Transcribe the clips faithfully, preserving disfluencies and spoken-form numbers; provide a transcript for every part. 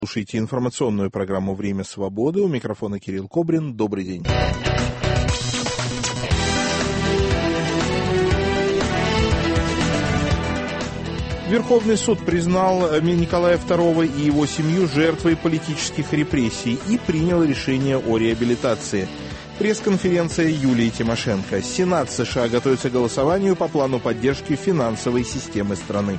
Слушайте информационную программу «Время свободы». У микрофона Кирилл Кобрин. Добрый день. Верховный суд признал Николая второго и его семью жертвой политических репрессий и принял решение о реабилитации. Пресс-конференция Юлии Тимошенко. Сенат США готовится к голосованию по плану поддержки финансовой системы страны.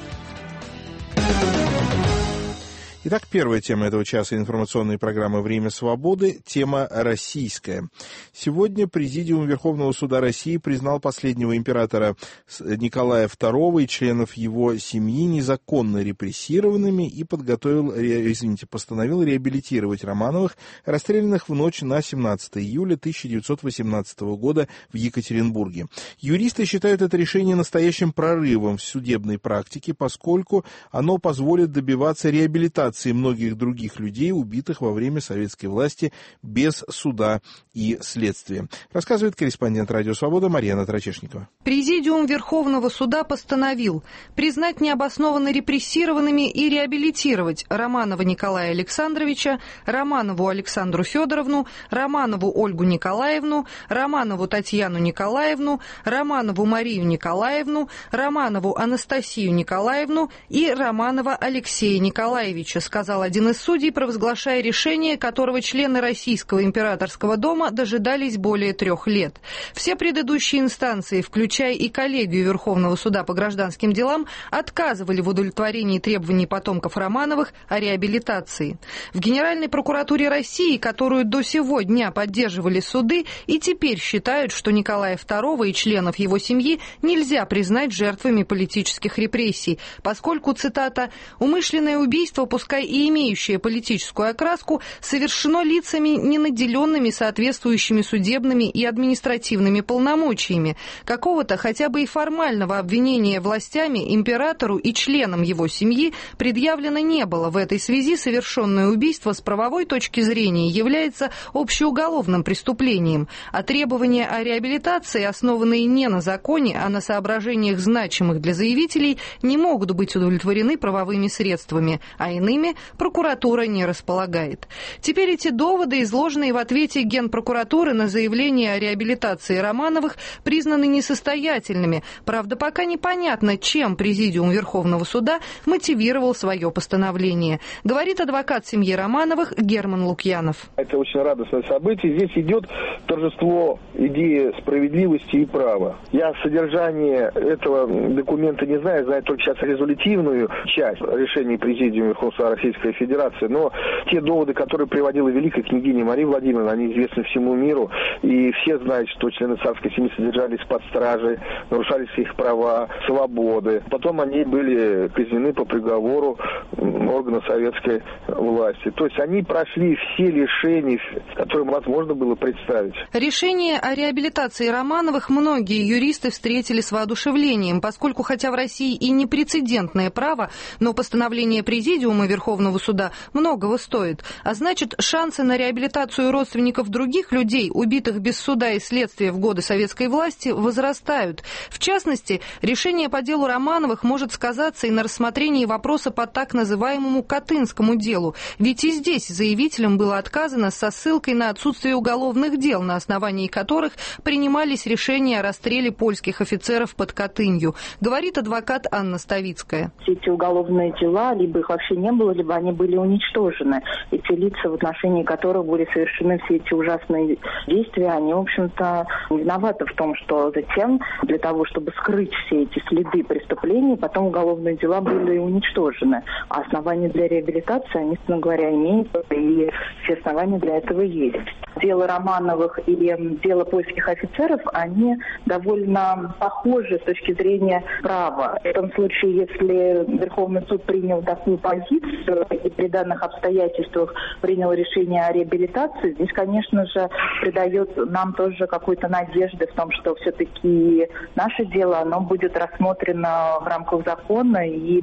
Итак, первая тема этого часа информационной программы «Время свободы» – тема российская. Сегодня Президиум Верховного суда России признал последнего императора Николая второго и членов его семьи незаконно репрессированными и подготовил, извините, постановил реабилитировать Романовых, расстрелянных в ночь на семнадцатое июля тысяча девятьсот восемнадцатого года в Екатеринбурге. Юристы считают это решение настоящим прорывом в судебной практике, поскольку оно позволит добиваться реабилитации многих других людей, убитых во время советской власти без суда и следствия. Рассказывает корреспондент «Радио Свобода» Марьяна Трачешникова. Президиум Верховного суда постановил признать необоснованно репрессированными и реабилитировать Романова Николая Александровича, Романову Александру Федоровну, Романову Ольгу Николаевну, Романову Татьяну Николаевну, Романову Марию Николаевну, Романову Анастасию Николаевну и Романова Алексея Николаевича, сказал один из судей, провозглашая решение, которого члены Российского императорского дома дожидались более трех лет. Все предыдущие инстанции, включая и коллегию Верховного суда по гражданским делам, отказывали в удовлетворении требований потомков Романовых о реабилитации. В Генеральной прокуратуре России, которую до сего дня поддерживали суды, и теперь считают, что Николая второго и членов его семьи нельзя признать жертвами политических репрессий, поскольку, цитата, «умышленное убийство, пускай и имеющее политическую окраску, совершено лицами, не наделенными соответствующими судебными и административными полномочиями. Какого-то хотя бы и формального обвинения властями императору и членам его семьи предъявлено не было. В этой связи совершенное убийство с правовой точки зрения является общеуголовным преступлением, а требования о реабилитации, основанные не на законе, а на соображениях, значимых для заявителей, не могут быть удовлетворены правовыми средствами, а иными прокуратура не располагает. Теперь эти доводы, изложенные в ответе Генпрокуратуры на заявление о реабилитации Романовых, признаны несостоятельными. Правда, пока непонятно, чем Президиум Верховного суда мотивировал свое постановление. Говорит адвокат семьи Романовых Герман Лукьянов. Это очень радостное событие. Здесь идет торжество идеи справедливости и права. Я содержание этого документа не знаю, знаю только сейчас резолютивную часть решения Президиума Верховного суда Российской Федерации, но те доводы, которые приводила великая княгиня Мария Владимировна, они известны всему миру, и все знают, что члены царской семьи содержались под стражей, нарушались их права, свободы. Потом они были казнены по приговору органа советской власти. То есть они прошли все лишения, которые возможно было представить. Решение о реабилитации Романовых многие юристы встретили с воодушевлением, поскольку хотя в России и не прецедентное право, но постановление Президиума Верховного суда многого стоит. А значит, шансы на реабилитацию родственников других людей, убитых без суда и следствия в годы советской власти, возрастают. В частности, решение по делу Романовых может сказаться и на рассмотрении вопроса по так называемому Катынскому делу. Ведь и здесь заявителям было отказано со ссылкой на отсутствие уголовных дел, на основании которых принимались решения о расстреле польских офицеров под Катынью. Говорит адвокат Анна Ставицкая. Все эти уголовные дела, либо их вообще не было, либо они были уничтожены. Эти лица, в отношении которых были совершены все эти ужасные действия, они, в общем-то, не виноваты в том, что затем, для того, чтобы скрыть все эти следы преступлений, потом уголовные дела были уничтожены. А основания для реабилитации они, собственно говоря, имеют, и все основания для этого есть. Дело Романовых и дело польских офицеров, они довольно похожи с точки зрения права. В этом случае, если Верховный суд принял такую позицию и при данных обстоятельствах принял решение о реабилитации, здесь, конечно же, придает нам тоже какой-то надежды в том, что все-таки наше дело, оно будет рассмотрено в рамках закона и будет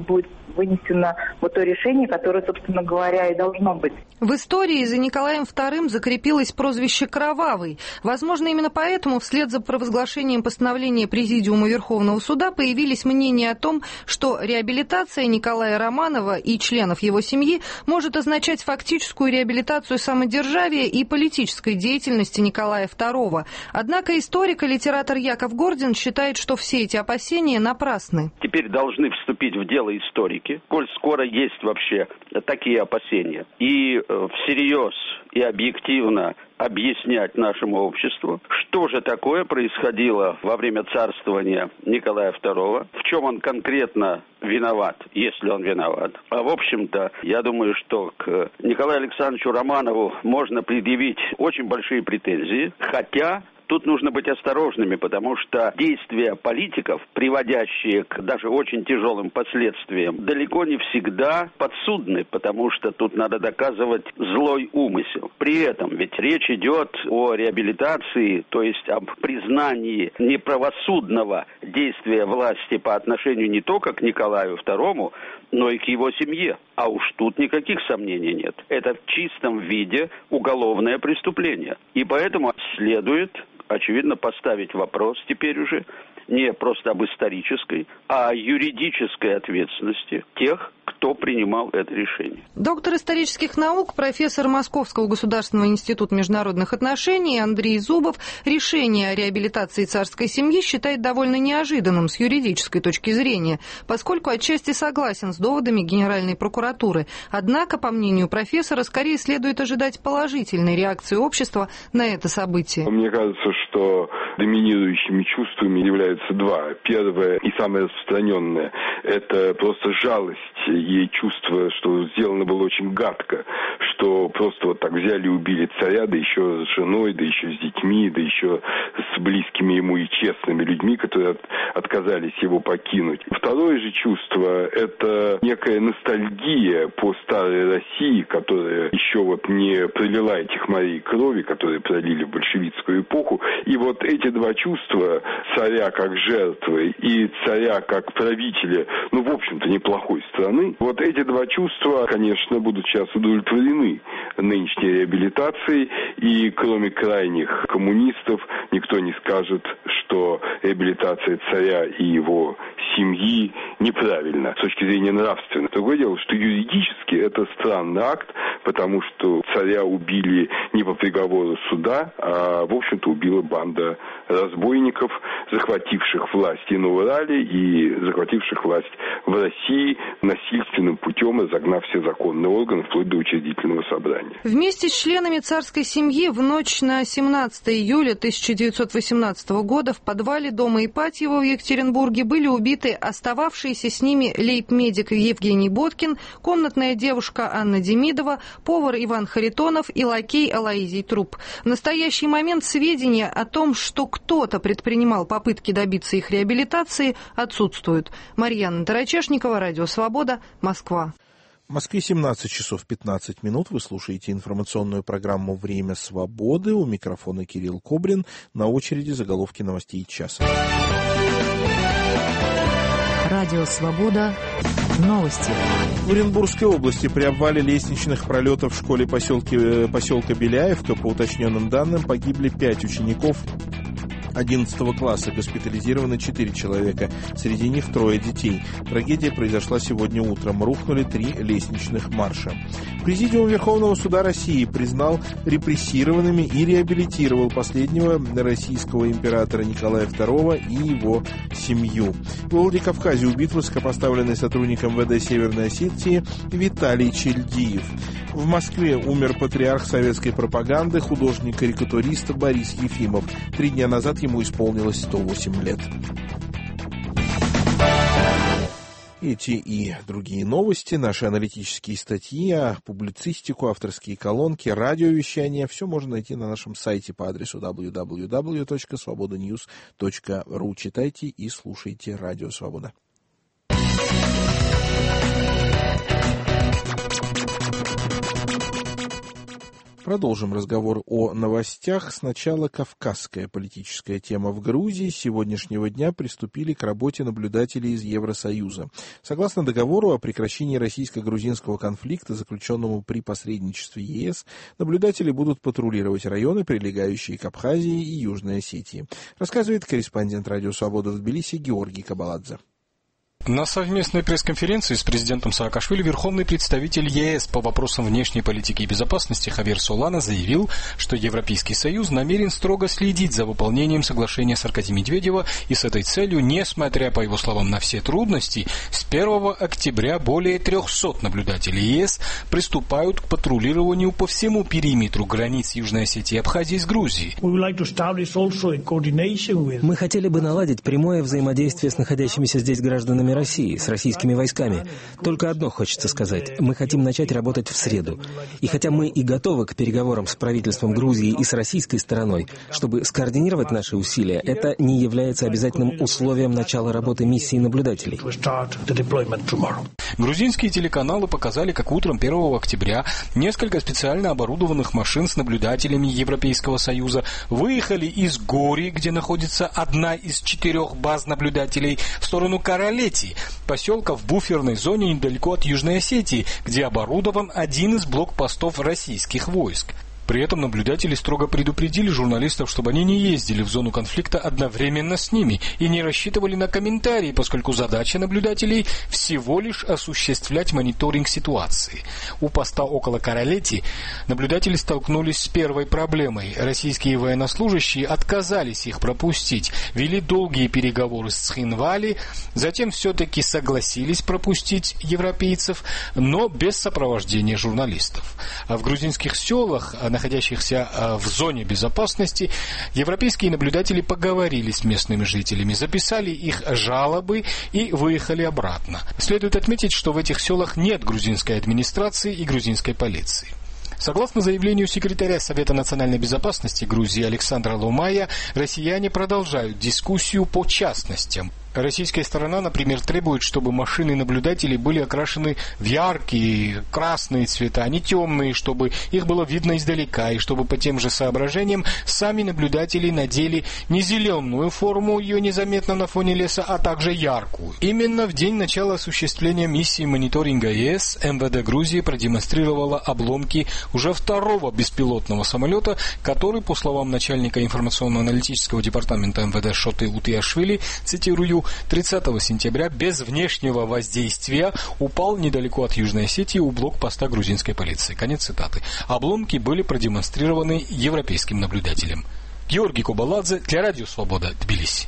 вынесено вот то решение, которое, собственно говоря, и должно быть. В истории за Николаем вторым закрепилось прозвище «Кровавый». Возможно, именно поэтому вслед за провозглашением постановления Президиума Верховного суда появились мнения о том, что реабилитация Николая Романова и членов его семьи может означать фактическую реабилитацию самодержавия и политической деятельности Николая второго. Однако историк и литератор Яков Гордин считает, что все эти опасения напрасны. Теперь должны вступить в дело историки, коль скоро есть вообще такие опасения. И всерьез и объективно объяснять нашему обществу, что же такое происходило во время царствования Николая второго, в чем он конкретно виноват, если он виноват. А в общем-то, я думаю, что к Николаю Александровичу Романову можно предъявить очень большие претензии, хотя тут нужно быть осторожными, потому что действия политиков, приводящие к даже очень тяжелым последствиям, далеко не всегда подсудны, потому что тут надо доказывать злой умысел. При этом ведь речь идет о реабилитации, то есть об признании неправосудного действия власти по отношению не только к Николаю второму, но и к его семье. А уж тут никаких сомнений нет. Это в чистом виде уголовное преступление. И поэтому следует, очевидно, поставить вопрос теперь уже не просто об исторической, а о юридической ответственности тех, кто принимал это решение. Доктор исторических наук, профессор Московского государственного института международных отношений Андрей Зубов решение о реабилитации царской семьи считает довольно неожиданным с юридической точки зрения, поскольку отчасти согласен с доводами Генеральной прокуратуры. Однако, по мнению профессора, скорее следует ожидать положительной реакции общества на это событие. Мне кажется, что доминирующими чувствами являются два. Первое и самое распространенное – это просто жалость и чувство, что сделано было очень гадко, что просто вот так взяли и убили царя, да еще с женой, да еще с детьми, да еще с близкими ему и честными людьми, которые от, отказались его покинуть. Второе же чувство – это некая ностальгия по старой России, которая еще вот не пролила этих морей крови, которые пролили в большевистскую эпоху. И вот эти два чувства, царя как жертвы и царя как правителя, ну, в общем-то, неплохой страны, вот эти два чувства, конечно, будут сейчас удовлетворены нынешней реабилитацией, и кроме крайних коммунистов никто не скажет, что реабилитация царя и его семьи неправильна с точки зрения нравственной. Другое дело, что юридически это странный акт, потому что царя убили не по приговору суда, а, в общем-то, убила банда разбойников, захвативших власть и на Урале, и захвативших власть в России насильственным путем, разогнав все законные органы, вплоть до учредительного собрания. Вместе с членами царской семьи в ночь на семнадцатое июля тысяча девятьсот восемнадцатого года в подвале дома Ипатьева в Екатеринбурге были убиты остававшиеся с ними лейб-медик Евгений Боткин, комнатная девушка Анна Демидова, повар Иван Харитонов и лакей Алоизий Труп. В настоящий момент сведения о том, что кто-то предпринимал попытки добиться их реабилитации, отсутствуют. Марьяна Тарачешникова, Радио Свобода, Москва. В Москве семнадцать часов пятнадцать минут. Вы слушаете информационную программу «Время свободы». У микрофона Кирилл Кобрин. На очереди заголовки новостей часа. Радио Свобода. Новости. В Оренбургской области при обвале лестничных пролетов в школе поселке, поселка Беляевка, по уточненным данным, погибли пять учеников одиннадцатого класса, госпитализированы четыре человека, среди них трое детей. Трагедия произошла сегодня утром. Рухнули три лестничных марша. Президиум Верховного суда России признал репрессированными и реабилитировал последнего российского императора Николая второго и его семью. В Владикавказе убит высокопоставленный сотрудник эм вэ дэ Северной Осетии Виталий Чельдиев. В Москве умер патриарх советской пропаганды, художник-карикатурист Борис Ефимов. Три дня назад ему исполнилось сто восемь лет. Эти и другие новости, наши аналитические статьи, публицистику, авторские колонки, радиовещание — все можно найти на нашем сайте по адресу дабл ю дабл ю дабл ю точка свобода ньюс точка ру. Читайте и слушайте Радио Свобода. Продолжим разговор о новостях. Сначала кавказская политическая тема. В Грузии с сегодняшнего дня приступили к работе наблюдателей из Евросоюза. Согласно договору о прекращении российско-грузинского конфликта, заключенному при посредничестве ЕС, наблюдатели будут патрулировать районы, прилегающие к Абхазии и Южной Осетии. Рассказывает корреспондент «Радио Свобода» в Тбилиси Георгий Кабаладзе. На совместной пресс-конференции с президентом Саакашвили верховный представитель ЕС по вопросам внешней политики и безопасности Хавьер Солана заявил, что Европейский Союз намерен строго следить за выполнением соглашения Саркози-Медведева, и с этой целью, несмотря, по его словам, на все трудности, с первого октября более трехсот наблюдателей ЕС приступают к патрулированию по всему периметру границ Южной Осетии и Абхазии с Грузией. Мы хотели бы наладить прямое взаимодействие с находящимися здесь гражданами России, с российскими войсками. Только одно хочется сказать. Мы хотим начать работать в среду. И хотя мы и готовы к переговорам с правительством Грузии и с российской стороной, чтобы скоординировать наши усилия, это не является обязательным условием начала работы миссии наблюдателей. Грузинские телеканалы показали, как утром первого октября несколько специально оборудованных машин с наблюдателями Европейского Союза выехали из Гори, где находится одна из четырех баз наблюдателей, в сторону Каралети, поселка в буферной зоне недалеко от Южной Осетии, где оборудован один из блокпостов российских войск. При этом наблюдатели строго предупредили журналистов, чтобы они не ездили в зону конфликта одновременно с ними и не рассчитывали на комментарии, поскольку задача наблюдателей всего лишь осуществлять мониторинг ситуации. У поста около Каралети наблюдатели столкнулись с первой проблемой. Российские военнослужащие отказались их пропустить, вели долгие переговоры с Цхинвали, затем все-таки согласились пропустить европейцев, но без сопровождения журналистов. А в грузинских селах, находящихся в зоне безопасности, европейские наблюдатели поговорили с местными жителями, записали их жалобы и выехали обратно. Следует отметить, что в этих селах нет грузинской администрации и грузинской полиции. Согласно заявлению секретаря Совета национальной безопасности Грузии Александра Лумая, россияне продолжают дискуссию по частностям. Российская сторона, например, требует, чтобы машины наблюдателей были окрашены в яркие красные цвета, а не темные, чтобы их было видно издалека, и чтобы по тем же соображениям сами наблюдатели надели не зеленую форму, ее незаметно на фоне леса, а также яркую. Именно в день начала осуществления миссии мониторинга ЕС МВД Грузии продемонстрировала обломки уже второго беспилотного самолета, который, по словам начальника информационно-аналитического департамента МВД Шоты Утиашвили, цитирую, тридцатого сентября без внешнего воздействия упал недалеко от Южной Осетии у блокпоста грузинской полиции. Конец цитаты. Обломки были продемонстрированы европейским наблюдателем. Георгий Кабаладзе для Радио Свобода, Тбилиси.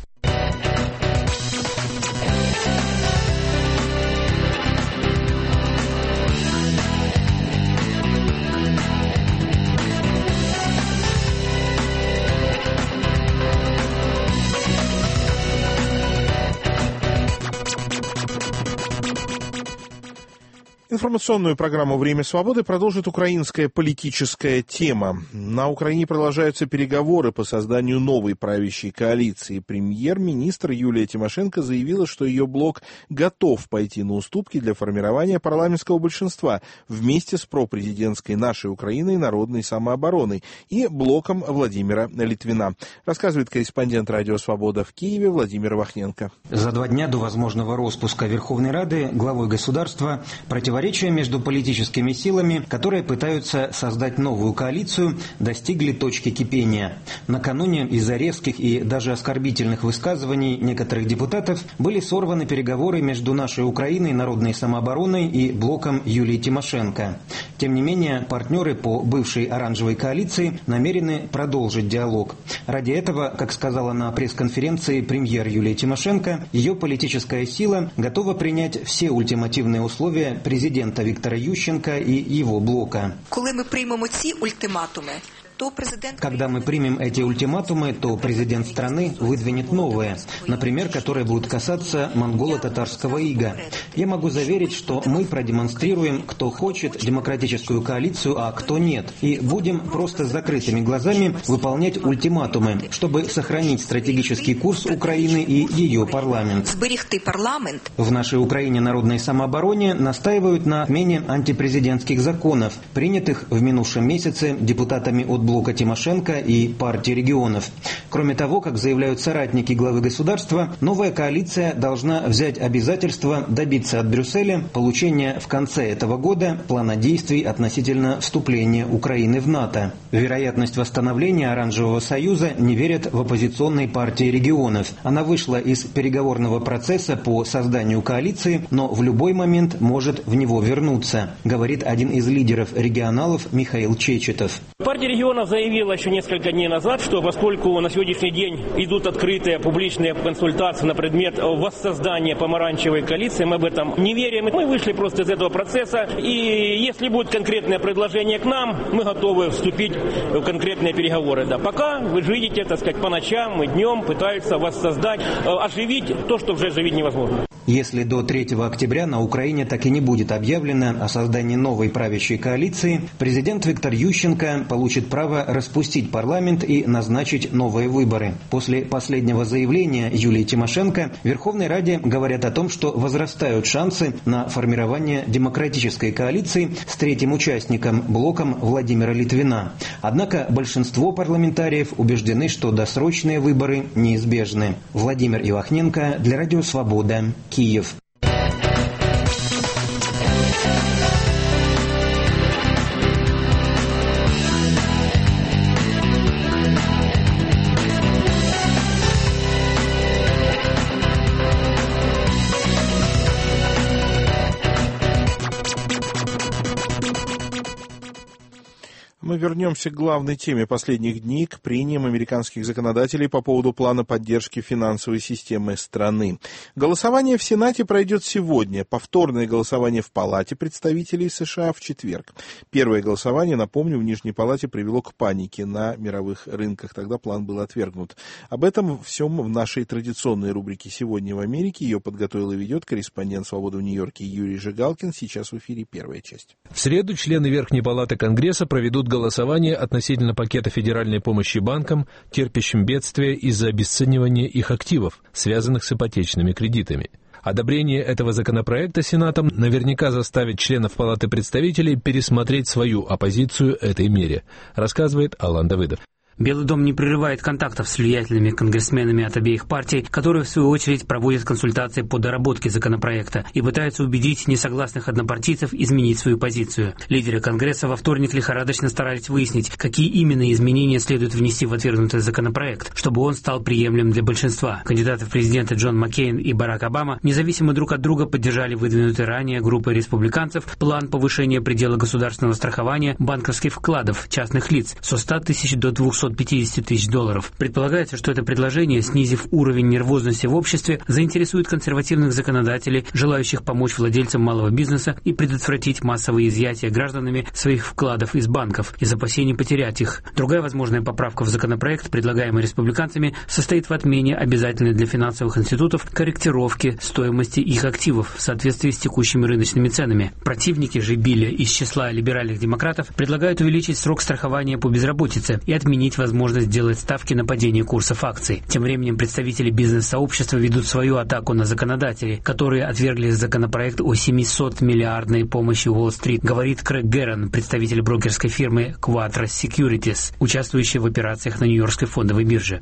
Информационную программу «Время свободы» продолжит украинская политическая тема. На Украине продолжаются переговоры по созданию новой правящей коалиции. Премьер-министр Юлия Тимошенко заявила, что ее блок готов пойти на уступки для формирования парламентского большинства вместе с пропрезидентской «Нашей Украиной» народной самообороной и блоком Владимира Литвина. Рассказывает корреспондент «Радио Свобода» в Киеве Владимир Вахненко. За два дня до возможного распуска Верховной Рады главой государства противоречия между политическими силами, которые пытаются создать новую коалицию, достигли точки кипения. Накануне из-за резких и даже оскорбительных высказываний некоторых депутатов были сорваны переговоры между «Нашей Украиной», народной самообороной и блоком Юлии Тимошенко. Тем не менее, партнеры по бывшей оранжевой коалиции намерены продолжить диалог. Ради этого, как сказала на пресс-конференции премьер Юлия Тимошенко, ее политическая сила готова принять все ультимативные условия президента Виктора Ющенка и его блока. Коли ми приймемо ці ультиматуми, Когда мы примем эти ультиматумы, то президент страны выдвинет новые, например, которые будут касаться монголо-татарского ига. Я могу заверить, что мы продемонстрируем, кто хочет демократическую коалицию, а кто нет, и будем просто с закрытыми глазами выполнять ультиматумы, чтобы сохранить стратегический курс Украины и ее парламент. В нашей Украине народной самообороне настаивают на отмене антипрезидентских законов, принятых в минувшем месяце депутатами от блока Тимошенко и партии регионов. Кроме того, как заявляют соратники главы государства, новая коалиция должна взять обязательство добиться от Брюсселя получения в конце этого года плана действий относительно вступления Украины в НАТО. В вероятность восстановления Оранжевого союза не верят в оппозиционной партии регионов. Она вышла из переговорного процесса по созданию коалиции, но в любой момент может в него вернуться, говорит один из лидеров регионалов Михаил Чечетов. Партия регионов заявила еще несколько дней назад, что поскольку на сегодняшний день идут открытые публичные консультации на предмет воссоздания помаранчевой коалиции, мы об этом не верим. Мы вышли просто из этого процесса, и если будет конкретное предложение к нам, мы готовы вступить в конкретные переговоры. Да. Пока, вы же видите, так сказать, по ночам и днем пытаются воссоздать, оживить то, что уже оживить невозможно. Если до третьего октября на Украине так и не будет объявлено о создании новой правящей коалиции, президент Виктор Ющенко получит право распустить парламент и назначить новые выборы. После последнего заявления Юлии Тимошенко в Верховной Раде говорят о том, что возрастают шансы на формирование демократической коалиции с третьим участником, блоком Владимира Литвина. Однако большинство парламентариев убеждены, что досрочные выборы неизбежны. Владимир Ивахненко для Радио Свобода, Киев. Мы вернемся к главной теме последних дней, к прениям американских законодателей по поводу плана поддержки финансовой системы страны. Голосование в Сенате пройдет сегодня, повторное голосование в Палате представителей США в четверг. Первое голосование, напомню, в Нижней Палате привело к панике на мировых рынках, тогда план был отвергнут. Об этом всем в нашей традиционной рубрике «Сегодня в Америке». Ее подготовил и ведет корреспондент «Свободы» в Нью-Йорке Юрий Жигалкин. Сейчас в эфире первая часть. В среду члены Верхней Палаты Конгресса проведут голосование относительно пакета федеральной помощи банкам, терпящим бедствия из-за обесценивания их активов, связанных с ипотечными кредитами. Одобрение этого законопроекта Сенатом наверняка заставит членов Палаты представителей пересмотреть свою оппозицию этой мере, рассказывает Алан Давыдов. Белый дом не прерывает контактов с влиятельными конгрессменами от обеих партий, которые, в свою очередь, проводят консультации по доработке законопроекта и пытаются убедить несогласных однопартийцев изменить свою позицию. Лидеры Конгресса во вторник лихорадочно старались выяснить, какие именно изменения следует внести в отвергнутый законопроект, чтобы он стал приемлемым для большинства. Кандидаты в президенты Джон Маккейн и Барак Обама независимо друг от друга поддержали выдвинутый ранее группой республиканцев план повышения предела государственного страхования банковских вкладов частных лиц со ста тысяч до двухсот пятидесяти тысяч долларов. Предполагается, что это предложение, снизив уровень нервозности в обществе, заинтересует консервативных законодателей, желающих помочь владельцам малого бизнеса и предотвратить массовые изъятия гражданами своих вкладов из банков из опасений потерять их. Другая возможная поправка в законопроект, предлагаемый республиканцами, состоит в отмене обязательной для финансовых институтов корректировки стоимости их активов в соответствии с текущими рыночными ценами. Противники же Билля из числа либеральных демократов предлагают увеличить срок страхования по безработице и отменить возможность делать ставки на падение курсов акций. Тем временем представители бизнес-сообщества ведут свою атаку на законодателей, которые отвергли законопроект о семисотмиллиардной помощи Уолл-стрит, говорит Крэг Геррон, представитель брокерской фирмы Quattro Securities, участвующей в операциях на Нью-Йоркской фондовой бирже.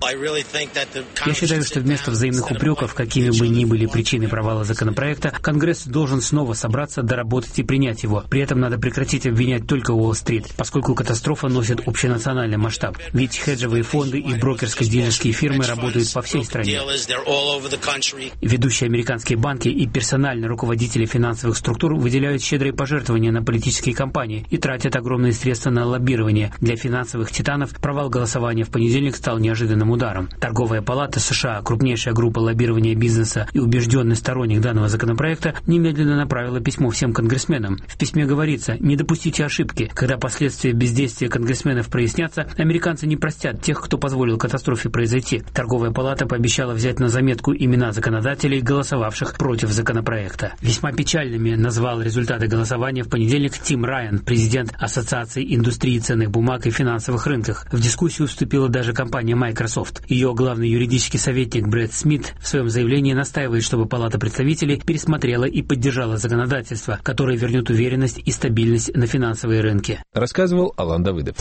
Я считаю, что вместо взаимных упреков, какими бы ни были причины провала законопроекта, Конгресс должен снова собраться, доработать и принять его. При этом надо прекратить обвинять только Уолл-стрит, поскольку катастрофа носит общенациональный масштаб. Ведь хеджевые фонды и брокерско-дилерские фирмы работают по всей стране. Ведущие американские банки и персональные руководители финансовых структур выделяют щедрые пожертвования на политические кампании и тратят огромные средства на лоббирование. Для финансовых титанов провал голосования в понедельник стал неожиданным ударом. Торговая палата США, крупнейшая группа лоббирования бизнеса и убежденный сторонник данного законопроекта, немедленно направила письмо всем конгрессменам. В письме говорится: не допустите ошибки. Когда последствия бездействия конгрессменов прояснятся, американцы не простят тех, кто позволил катастрофе произойти. Торговая палата пообещала взять на заметку имена законодателей, голосовавших против законопроекта. Весьма печальными назвал результаты голосования в понедельник Тим Райан, президент Ассоциации индустрии ценных бумаг и финансовых рынках. В дискуссию вступила даже компания Microsoft. Ее главный юридический советник Брэд Смит в своем заявлении настаивает, чтобы Палата представителей пересмотрела и поддержала законодательство, которое вернет уверенность и стабильность на финансовые рынки. Рассказывал Алан Давыдов.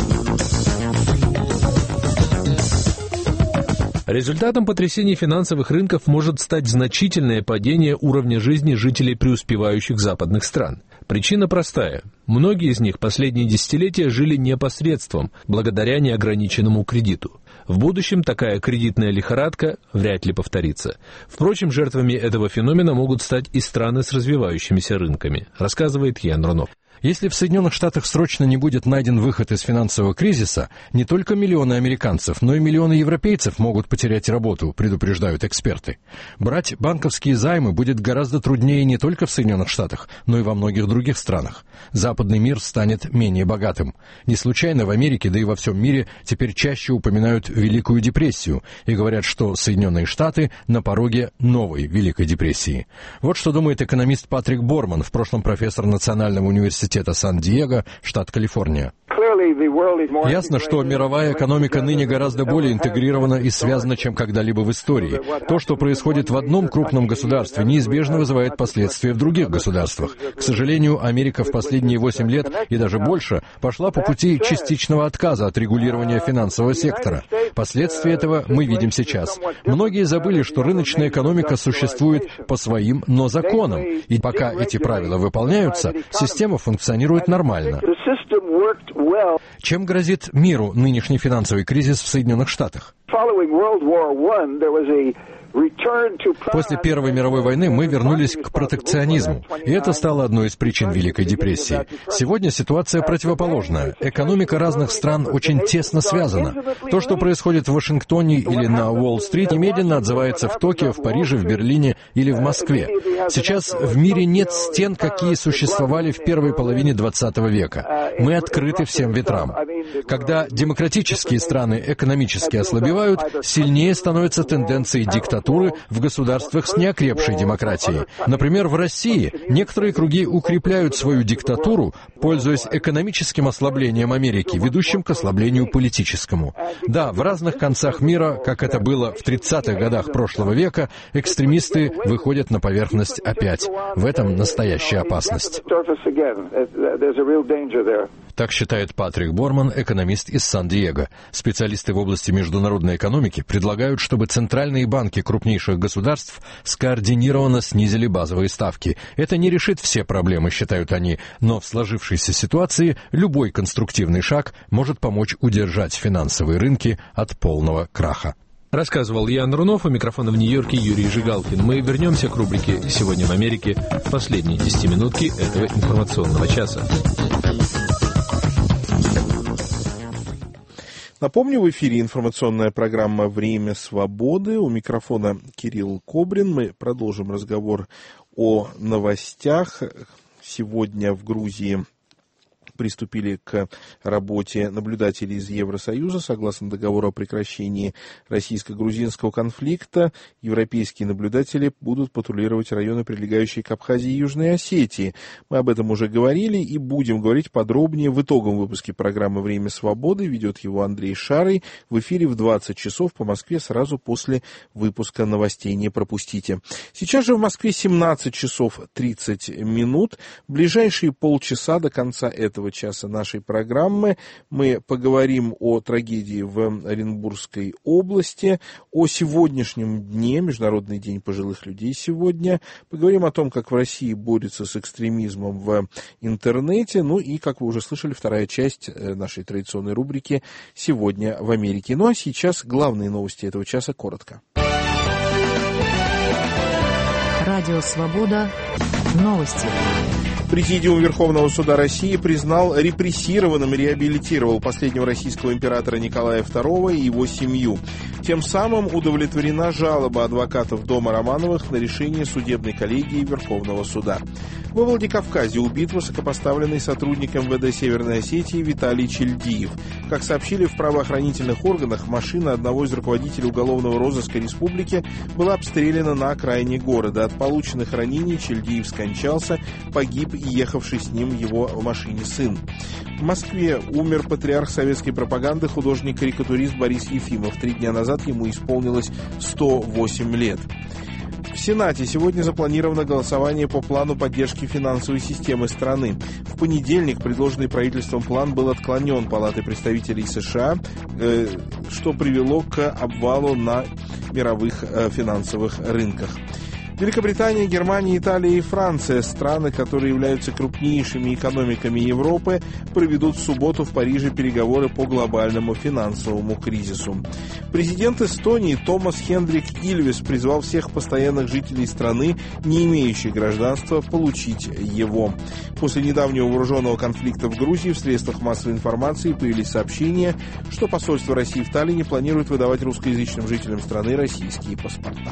Результатом потрясений финансовых рынков может стать значительное падение уровня жизни жителей преуспевающих западных стран. Причина простая. Многие из них последние десятилетия жили непосредством, благодаря неограниченному кредиту. В будущем такая кредитная лихорадка вряд ли повторится. Впрочем, жертвами этого феномена могут стать и страны с развивающимися рынками, рассказывает Ян Рунов. Если в Соединенных Штатах срочно не будет найден выход из финансового кризиса, не только миллионы американцев, но и миллионы европейцев могут потерять работу, предупреждают эксперты. Брать банковские займы будет гораздо труднее не только в Соединенных Штатах, но и во многих других странах. Западный мир станет менее богатым. Не случайно в Америке, да и во всем мире теперь чаще упоминают Великую депрессию и говорят, что Соединенные Штаты на пороге новой Великой депрессии. Вот что думает экономист Патрик Борман, в прошлом профессор Национального университета Сан-Диего, штат Калифорния. Ясно, что мировая экономика ныне гораздо более интегрирована и связана, чем когда-либо в истории. То, что происходит в одном крупном государстве, неизбежно вызывает последствия в других государствах. К сожалению, Америка в последние восемь лет и даже больше пошла по пути частичного отказа от регулирования финансового сектора. Последствия этого мы видим сейчас. Многие забыли, что рыночная экономика существует по своим, но законам, и пока эти правила выполняются, система функционирует нормально. Чем грозит миру нынешний финансовый кризис в Соединенных Штатах? После Первой мировой войны мы вернулись к протекционизму, и это стало одной из причин Великой депрессии. Сегодня ситуация противоположная. Экономика разных стран очень тесно связана. То, что происходит в Вашингтоне или на Уолл-стрит, немедленно отзывается в Токио, в Париже, в Берлине или в Москве. Сейчас в мире нет стен, какие существовали в первой половине двадцатого века. Мы открыты всем ветрам. Когда демократические страны экономически ослабевают, сильнее становятся тенденции диктатуры в государствах с неокрепшей демократией. Например, в России некоторые круги укрепляют свою диктатуру, пользуясь экономическим ослаблением Америки, ведущим к ослаблению политическому. Да, в разных концах мира, как это было в тридцатых годах прошлого века, экстремисты выходят на поверхность опять. В этом настоящая опасность. Так считает Патрик Борман, экономист из Сан-Диего. Специалисты в области международной экономики предлагают, чтобы центральные банки крупнейших государств скоординированно снизили базовые ставки. Это не решит все проблемы, считают они, но в сложившейся ситуации любой конструктивный шаг может помочь удержать финансовые рынки от полного краха. Рассказывал Ян Рунов, у микрофона в Нью-Йорке Юрий Жигалкин. Мы вернемся к рубрике «Сегодня в Америке» в последние десятиминутки этого информационного часа. Напомню, в эфире информационная программа «Время свободы». У микрофона Кирилл Кобрин. Мы продолжим разговор о новостях. Сегодня в Грузии приступили к работе наблюдателей из Евросоюза. Согласно договору о прекращении российско-грузинского конфликта, европейские наблюдатели будут патрулировать районы, прилегающие к Абхазии и Южной Осетии. Мы об этом уже говорили и будем говорить подробнее в итоговом выпуске программы «Время свободы». Ведет его Андрей Шарый. В эфире в двадцать часов по Москве сразу после выпуска новостей. Не пропустите. Сейчас же в Москве семнадцать часов тридцать минут. В ближайшие полчаса до конца этого этого часа нашей программы. Мы поговорим о трагедии в Оренбургской области, о сегодняшнем дне, Международный день пожилых людей сегодня. Поговорим о том, как в России борются с экстремизмом в интернете. Ну и, как вы уже слышали, вторая часть нашей традиционной рубрики «Сегодня в Америке». Ну а сейчас главные новости этого часа коротко. Радио «Свобода». Новости. Президиум Верховного суда России признал репрессированным и реабилитировал последнего российского императора Николая второго и его семью. Тем самым удовлетворена жалоба адвокатов дома Романовых на решение судебной коллегии Верховного суда. Во Владикавказе убит высокопоставленный сотрудник эм вэ дэ Северной Осетии Виталий Чельдиев. Как сообщили в правоохранительных органах, машина одного из руководителей уголовного розыска республики была обстреляна на окраине города. От полученных ранений Чельдиев скончался, погиб и ехавший с ним его в машине сын. В Москве умер патриарх советской пропаганды, художник-карикатурист Борис Ефимов. Три дня назад ему исполнилось сто восемь лет. В Сенате сегодня запланировано голосование по плану поддержки финансовой системы страны. В понедельник предложенный правительством план был отклонен Палатой представителей США, э, что привело к обвалу на мировых э, финансовых рынках. Великобритания, Германия, Италия и Франция, страны, которые являются крупнейшими экономиками Европы, проведут в субботу в Париже переговоры по глобальному финансовому кризису. Президент Эстонии Томас Хендрик Ильвес призвал всех постоянных жителей страны, не имеющих гражданства, получить его. После недавнего вооруженного конфликта в Грузии в средствах массовой информации появились сообщения, что посольство России в Таллине планирует выдавать русскоязычным жителям страны российские паспорта.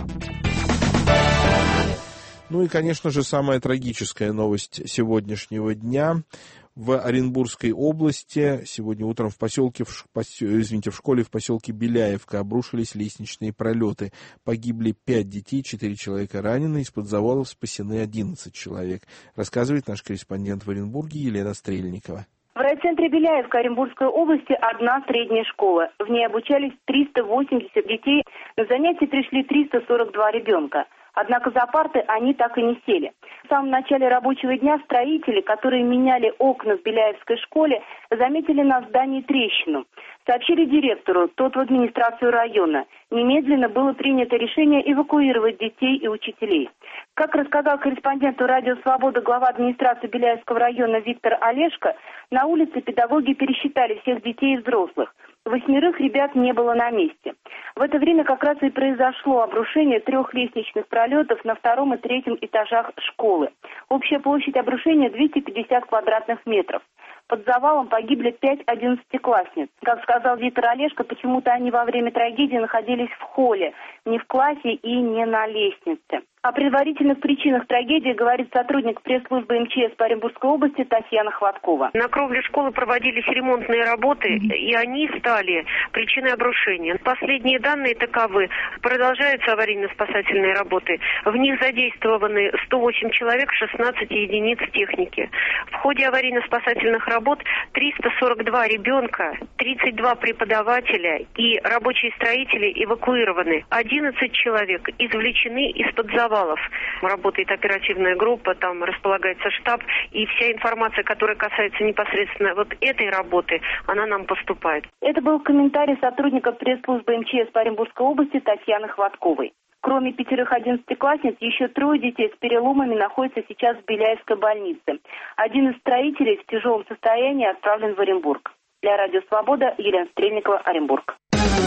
Ну и, конечно же, самая трагическая новость сегодняшнего дня. В Оренбургской области сегодня утром в поселке, в, извините, в школе в поселке Беляевка обрушились лестничные пролеты. Погибли пять детей, четыре человека ранены, из-под завалов спасены одиннадцать человек. Рассказывает наш корреспондент в Оренбурге Елена Стрельникова. В райцентре Беляевка Оренбургской области одна средняя школа. В ней обучались триста восемьдесят детей. На занятия пришли триста сорок два ребенка. Однако за парты они так и не сели. В самом начале рабочего дня строители, которые меняли окна в Беляевской школе, заметили на здании трещину. Сообщили директору, тот в администрацию района. Немедленно было принято решение эвакуировать детей и учителей. Как рассказал корреспонденту «Радио Свобода» глава администрации Беляевского района Виктор Олешко, на улице педагоги пересчитали всех детей и взрослых. Восьмерых ребят не было на месте. В это время как раз и произошло обрушение трех лестничных пролетов на втором и третьем этажах школы. Общая площадь обрушения двести пятьдесят квадратных метров. Под завалом погибли пять одиннадцатиклассниц. Как сказал Виктор Олешко, почему-то они во время трагедии находились в холле, не в классе и не на лестнице. О предварительных причинах трагедии говорит сотрудник пресс-службы эм че эс по Оренбургской области Татьяна Хваткова. На кровле школы проводились ремонтные работы, и они стали причиной обрушения. Последние данные таковы. Продолжаются аварийно-спасательные работы. В них задействованы сто восемь человек, шестнадцать единиц техники. В ходе аварийно-спасательных работ триста сорок два ребенка, тридцать два преподавателя и рабочие строители эвакуированы. одиннадцать человек извлечены из-под завала. Работает оперативная группа, там располагается штаб, и вся информация, которая касается непосредственно вот этой работы, она нам поступает. Это был комментарий сотрудника пресс-службы эм че эс по Оренбургской области Татьяны Хватковой. Кроме пятерых одиннадцатиклассниц, еще трое детей с переломами находятся сейчас в Беляевской больнице. Один из строителей в тяжелом состоянии отправлен в Оренбург. Для Радио Свобода Елена Стрельникова, Оренбург.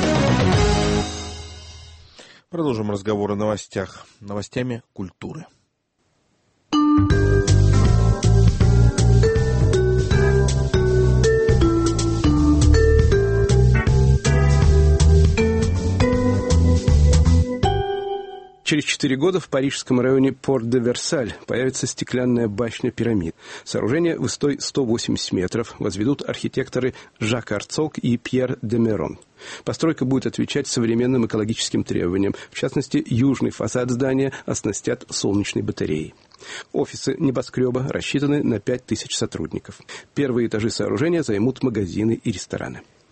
Продолжим разговор о новостях. Новостями культуры. Через четыре года в парижском районе Порт-де-Версаль появится стеклянная башня пирамид. Сооружение высотой сто восемьдесят метров возведут архитекторы Жак Арцок и Пьер де Мерон. Постройка будет отвечать современным экологическим требованиям. В частности, южный фасад здания оснастят солнечной батареей. Офисы небоскреба рассчитаны на пять тысяч сотрудников. Первые этажи сооружения займут магазины и рестораны.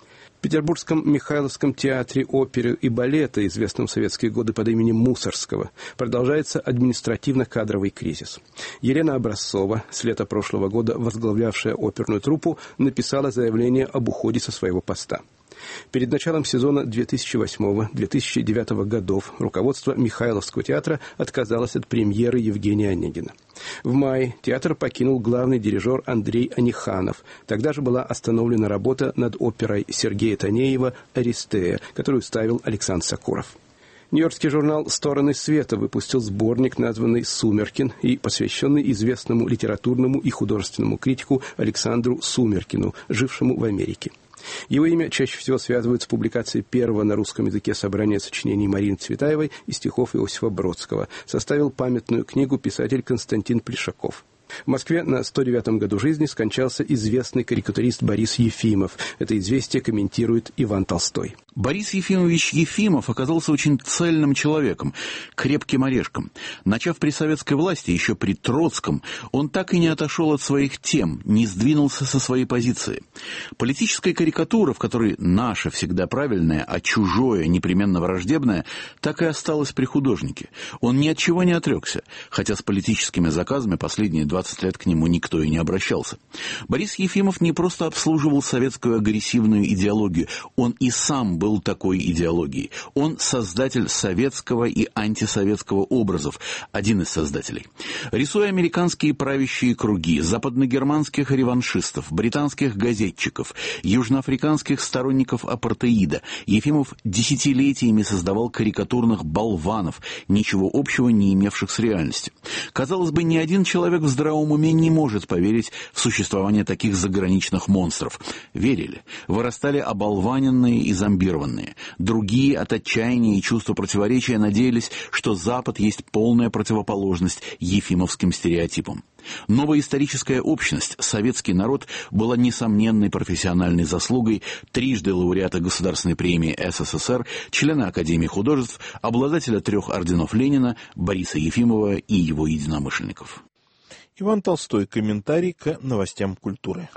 Петербургском Михайловском театре оперы и балета, известном в советские годы под именем Мусоргского, продолжается административно-кадровый кризис. Елена Образцова, с лета прошлого года возглавлявшая оперную труппу, написала заявление об уходе со своего поста. Перед началом сезона две тысячи восьмого — две тысячи девятого годов руководство Михайловского театра отказалось от премьеры Евгения Онегина. В мае театр покинул главный дирижер Андрей Аниханов. Тогда же была остановлена работа над оперой Сергея Танеева «Аристея», которую ставил Александр Сокуров. Нью-Йоркский журнал «Стороны света» выпустил сборник, названный «Сумеркин» и посвященный известному литературному и художественному критику Александру Сумеркину, жившему в Америке. Его имя чаще всего связывают с публикацией первого на русском языке собрания сочинений Марины Цветаевой и стихов Иосифа Бродского. Составил памятную книгу писатель Константин Плешаков. В Москве на сто девятом году жизни скончался известный карикатурист Борис Ефимов. Это известие комментирует Иван Толстой. Борис Ефимович Ефимов оказался очень цельным человеком, крепким орешком. Начав при советской власти, еще при Троцком, он так и не отошел от своих тем, не сдвинулся со своей позиции. Политическая карикатура, в которой наше всегда правильное, а чужое непременно враждебное, так и осталась при художнике. Он ни от чего не отрекся, хотя с политическими заказами последние двадцать лет к нему никто и не обращался. Борис Ефимов не просто обслуживал советскую агрессивную идеологию, он и сам был был такой идеологией. Он создатель советского и антисоветского образов, один из создателей. Рисуя американские правящие круги, западногерманских реваншистов, британских газетчиков, южноафриканских сторонников апартеида, Ефимов десятилетиями создавал карикатурных болванов, ничего общего не имевших с реальностью. Казалось бы, ни один человек в здравом уме не может поверить в существование таких заграничных монстров. Верили. Вырастали оболваненные и зомбированные. Другие от отчаяния и чувства противоречия надеялись, что Запад есть полная противоположность ефимовским стереотипам. Новая историческая общность, советский народ, была несомненной профессиональной заслугой трижды лауреата Государственной премии СССР, члена Академии художеств, обладателя трех орденов Ленина, Бориса Ефимова и его единомышленников. Иван Толстой. Комментарий к новостям культуры.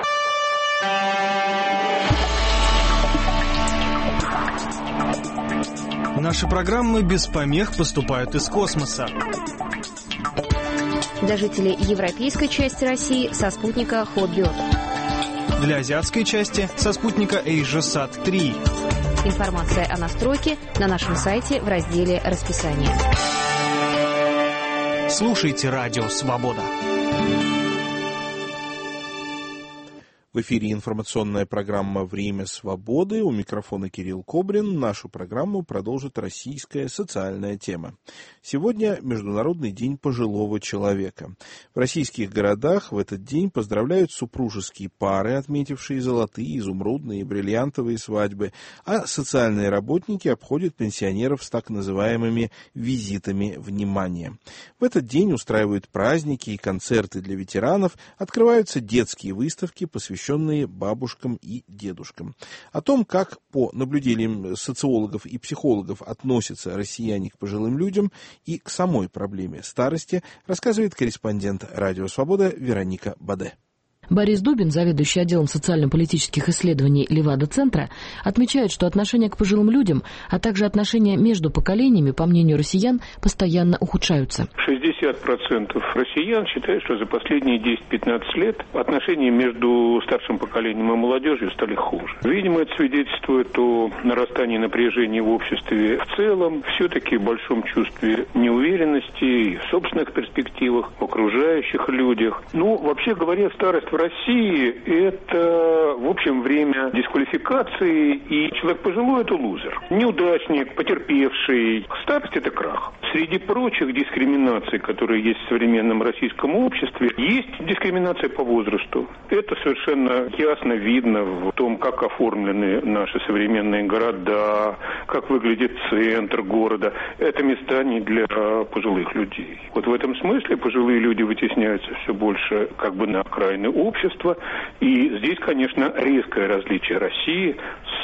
Наши программы без помех поступают из космоса. Для жителей европейской части России со спутника Hotbird. Для азиатской части со спутника AsiaSat три. Информация о настройке на нашем сайте в разделе «Расписание». Слушайте «Радио Свобода». В эфире информационная программа «Время свободы». У микрофона Кирилл Кобрин. Нашу программу продолжит российская социальная тема. Сегодня Международный день пожилого человека. В российских городах в этот день поздравляют супружеские пары, отметившие золотые, изумрудные и бриллиантовые свадьбы, а социальные работники обходят пенсионеров с так называемыми визитами внимания. В этот день устраивают праздники и концерты для ветеранов, открываются детские выставки, посвященные бабушкам и дедушкам. О том, как по наблюдениям социологов и психологов относятся россияне к пожилым людям и к самой проблеме старости, рассказывает корреспондент «Радио Свобода» Вероника Баде. Борис Дубин, заведующий отделом социально-политических исследований Левада-центра, отмечает, что отношения к пожилым людям, а также отношения между поколениями, по мнению россиян, постоянно ухудшаются. шестьдесят процентов россиян считают, что за последние десять-пятнадцать лет отношения между старшим поколением и молодежью стали хуже. Видимо, это свидетельствует о нарастании напряжения в обществе в целом, все-таки в большом чувстве неуверенности и в собственных перспективах, в окружающих людях. Ну, вообще говоря, старость в России – это, в общем, время дисквалификации, и человек пожилой – это лузер. Неудачник, потерпевший. Старость – это крах. Среди прочих дискриминаций, которые есть в современном российском обществе, есть дискриминация по возрасту. Это совершенно ясно видно в том, как оформлены наши современные города, как выглядит центр города. Это места не для пожилых людей. Вот в этом смысле пожилые люди вытесняются все больше как бы на окраины общества. И здесь, конечно, резкое различие России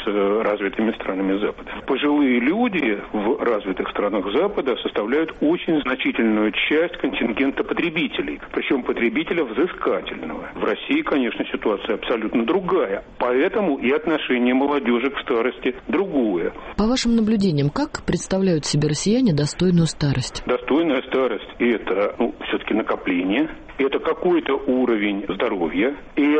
с развитыми странами Запада. Пожилые люди в развитых странах Запада составляют очень значительную часть контингента потребителей, причем потребителя взыскательного. В России, конечно, ситуация абсолютно другая, поэтому и отношение молодежи к старости другое. По вашим наблюдениям, как представляют себе россияне достойную старость? Достойная старость – это, ну, все-таки накопление. Это какой-то уровень здоровья,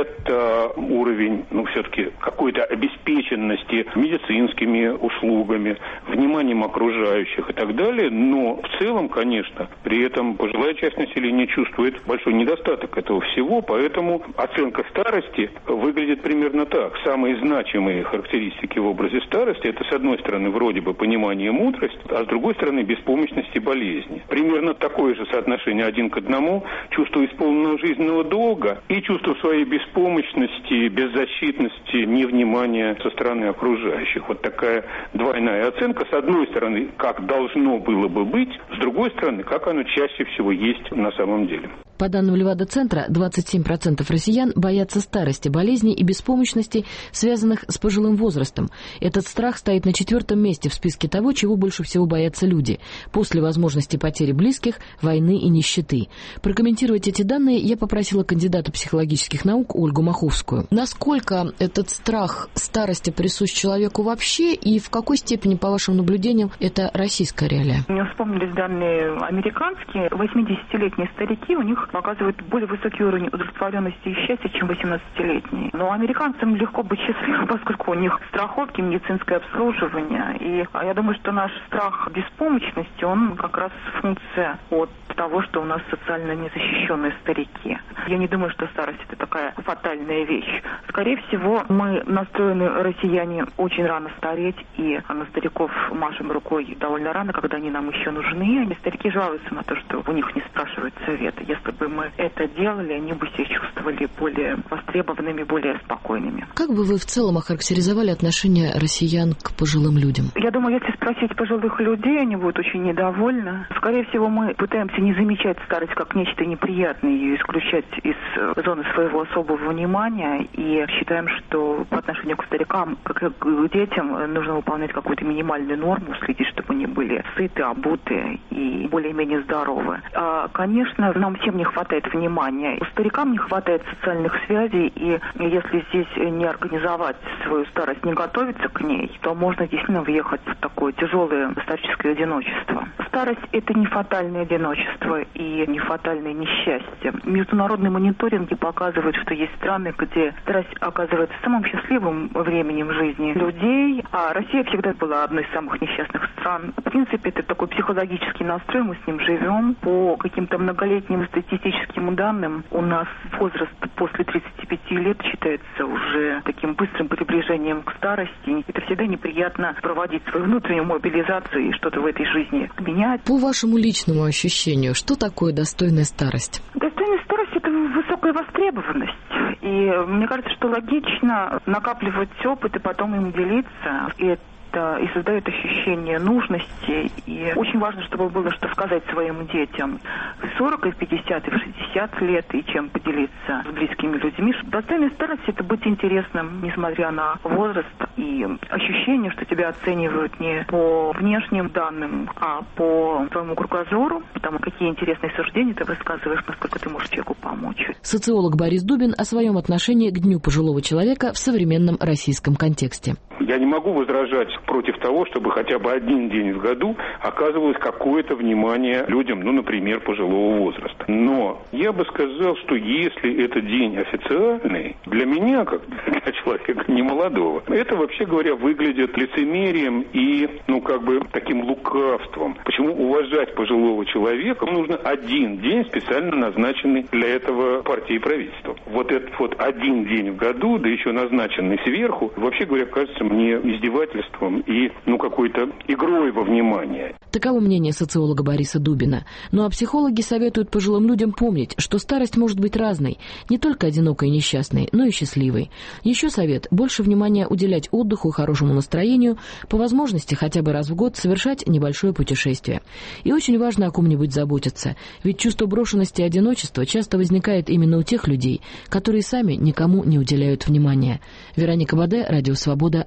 это уровень, ну, все-таки какой-то обеспеченности медицинскими услугами, вниманием окружающих и так далее. Но в целом, конечно, при этом пожилая часть населения чувствует большой недостаток этого всего, поэтому оценка старости выглядит примерно так. Самые значимые характеристики в образе старости – это, с одной стороны, вроде бы понимание и мудрость, а с другой стороны, беспомощность и болезни. Примерно такое же соотношение один к одному чувство исполненного жизненного долга и чувство своей беспомощности, беззащитности, невнимания со стороны окружающих. Вот такая двойная оценка. С одной стороны, как должно было бы быть, с другой стороны, как оно чаще всего есть на самом деле. По данным Левада-центра, двадцать семь процентов россиян боятся старости, болезней и беспомощности, связанных с пожилым возрастом. Этот страх стоит на четвертом месте в списке того, чего больше всего боятся люди, после возможности потери близких, войны и нищеты. Прокомментировать эти данные я попросила кандидата психологических наук Ольгу Маховскую. Насколько этот страх старости присущ человеку вообще, и в какой степени, по вашим наблюдениям, это российская реалия? Мне вспомнились данные американские. восьмидесятилетние старики, у них показывают более высокий уровень удовлетворенности и счастья, чем восемнадцатилетние. Но американцам легко быть счастливым, поскольку у них страховки, медицинское обслуживание. И я думаю, что наш страх беспомощности, он как раз функция от того, что у нас социально незащищенные старики. Я не думаю, что старость – это такая фатальная вещь. Скорее всего, мы настроены, россияне, очень рано стареть, и на стариков машем рукой довольно рано, когда они нам еще нужны. И старики жалуются на то, что у них не спрашивают совета. Если бы мы это делали, они бы себя чувствовали более востребованными, более спокойными. Как бы вы в целом охарактеризовали отношение россиян к пожилым людям? Я думаю, если спросить пожилых людей, они будут очень недовольны. Скорее всего, мы пытаемся не замечать старость как нечто неприятное, ее исключать из зоны своего особого внимания, и считаем, что по отношению к старикам, как и к детям, нужно выполнять какую-то минимальную норму, следить, чтобы они были сыты, обуты и более-менее здоровы. А, конечно, нам всем не хватает внимания. У старикам не хватает социальных связей, и если здесь не организовать свою старость, не готовиться к ней, то можно действительно въехать в такое тяжелое старческое одиночество. Старость – это не фатальное одиночество и не фатальное несчастье. Международные мониторинги показывают, что есть страны, где старость оказывается самым счастливым временем жизни людей, а Россия всегда была одной из самых несчастных стран. В принципе, это такой психологический настрой, мы с ним живем. По каким-то многолетним статистическим данным, у нас возраст после тридцати пяти лет считается уже таким быстрым приближением к старости. Это всегда неприятно проводить свою внутреннюю мобилизацию и что-то в этой жизни менять. По вашему личному ощущению, что такое достойная старость? Достойная старость – это высокая востребованность. И мне кажется, что логично накапливать опыт и потом им делиться. И и создает ощущение нужности. И очень важно, чтобы было что сказать своим детям в сорок, и в пятьдесят, и в шестьдесят лет, и чем поделиться с близкими людьми. Достойная старость – это быть интересным, несмотря на возраст и ощущение, что тебя оценивают не по внешним данным, а по твоему кругозору, потому какие интересные суждения ты высказываешь, насколько ты можешь человеку помочь. Социолог Борис Дубин о своем отношении к Дню пожилого человека в современном российском контексте. Я не могу возражать против того, чтобы хотя бы один день в году оказывалось какое-то внимание людям, ну, например, пожилого возраста. Но я бы сказал, что если это день официальный, для меня, как для человека немолодого, это, вообще говоря, выглядит лицемерием и, ну, как бы таким лукавством. Почему уважать пожилого человека? Нужно один день, специально назначенный для этого партией и правительством. Вот этот вот один день в году, да еще назначенный сверху, вообще говоря, кажется мне издевательством и, ну, какой-то игрой во внимание. Таково мнение социолога Бориса Дубина. Ну а психологи советуют пожилым людям помнить, что старость может быть разной, не только одинокой и несчастной, но и счастливой. Еще совет – больше внимания уделять отдыху и хорошему настроению, по возможности хотя бы раз в год совершать небольшое путешествие. И очень важно о ком-нибудь заботиться, ведь чувство брошенности и одиночества часто возникает именно у тех людей, которые сами никому не уделяют внимания. Вероника Баде, Радио Свобода,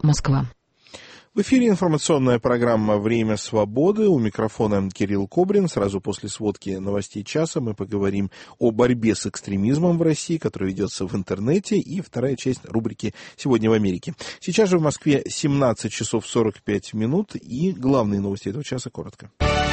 Москва. В эфире информационная программа «Время свободы». У микрофона Кирилл Кобрин. Сразу после сводки новостей часа мы поговорим о борьбе с экстремизмом в России, которая ведется в интернете, и вторая часть рубрики «Сегодня в Америке». Сейчас же в Москве семнадцать часов сорок пять минут, и главные новости этого часа коротко.